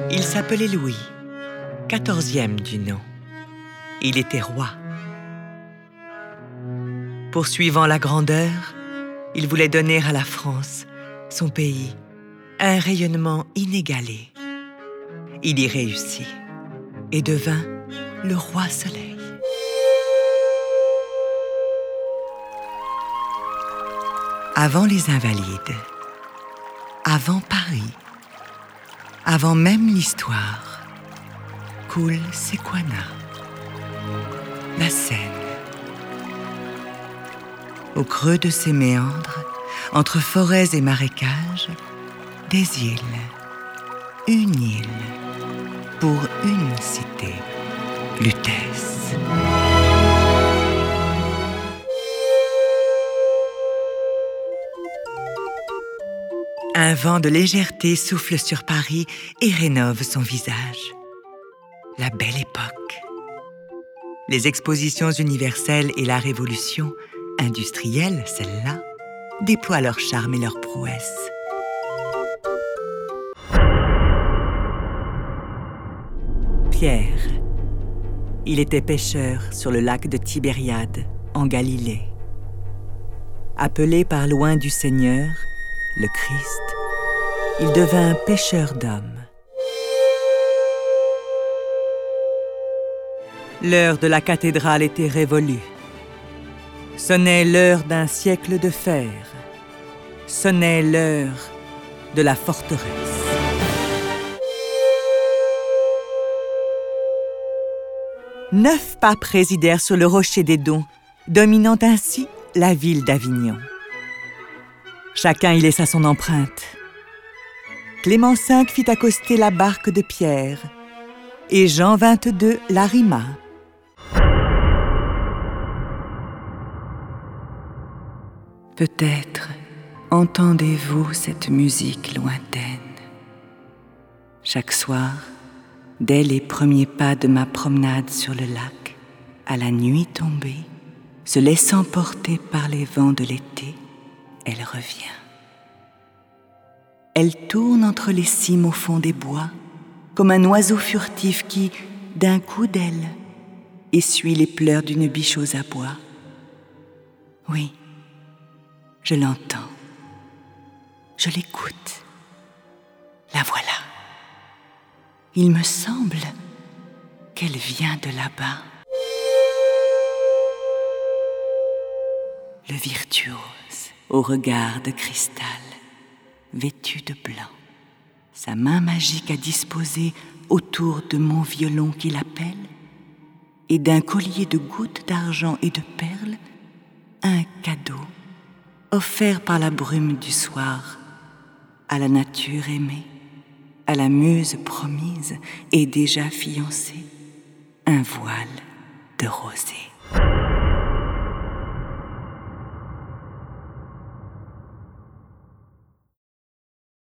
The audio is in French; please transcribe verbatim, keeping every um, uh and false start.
Il s'appelait Louis, quatorzième du nom. Il était roi. Poursuivant la grandeur, il voulait donner à la France, son pays, un rayonnement inégalé. Il y réussit et devint le roi Soleil. Avant les Invalides, avant Paris, avant même l'histoire, coule Séquana, la Seine. Au creux de ses méandres, entre forêts et marécages, des îles, une île, pour une cité, Lutèce. Un vent de légèreté souffle sur Paris et rénove son visage. La belle époque. Les expositions universelles et la révolution, industrielle celle-là, déploient leur charme et leur prouesse. Pierre. Il était pêcheur sur le lac de Tibériade, en Galilée. Appelé par loin du Seigneur, le Christ, il devint pêcheur d'hommes. L'heure de la cathédrale était révolue. Sonnait l'heure d'un siècle de fer. Sonnait l'heure de la forteresse. Neuf papes résidèrent sur le rocher des Dons, dominant ainsi la ville d'Avignon. Chacun y laissa son empreinte. Clément cinq fit accoster la barque de Pierre et Jean vingt-deux l'arrima. Peut-être entendez-vous cette musique lointaine. Chaque soir, dès les premiers pas de ma promenade sur le lac, à la nuit tombée, se laissant porter par les vents de l'été, elle revient. Elle tourne entre les cimes au fond des bois, comme un oiseau furtif qui, d'un coup d'aile, essuie les pleurs d'une biche aux abois. Oui, je l'entends, je l'écoute. La voilà. Il me semble qu'elle vient de là-bas. Le virtuose, au regard de cristal, vêtu de blanc, sa main magique a disposé autour de mon violon qui l'appelle, et d'un collier de gouttes d'argent et de perles, un cadeau offert par la brume du soir à la nature aimée, à la muse promise et déjà fiancée, un voile de rosée.